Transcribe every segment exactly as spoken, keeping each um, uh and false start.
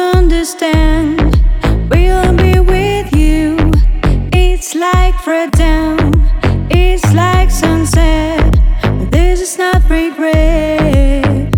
understand. We'll be with you. It's like freedom. It's like sunset. This is not regret.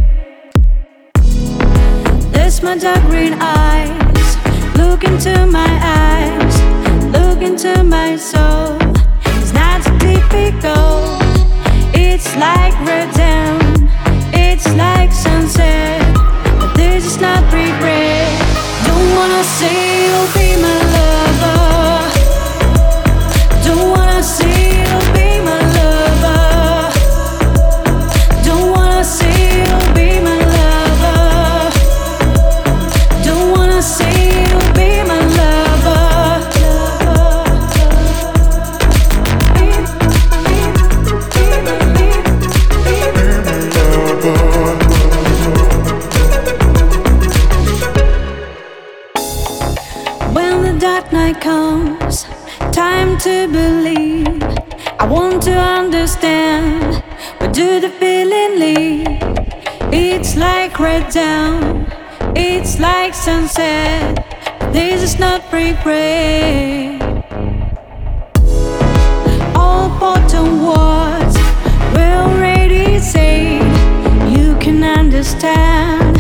There's my dark green eyes. Look into my eyes. Look into my soul. It's not so typical. It's like freedom. It's like sunset. But this is not regret. Don't wanna say you'll be my lover. Don't wanna say you'll be my lover. Don't wanna say you'll be my lover. Don't wanna say you'll be my lover. When the dark night comes, time to believe. I want to understand. Where do the feeling lead? It's like red down. It's like sunset. This is not regret. All bottom words were already said. You can understand.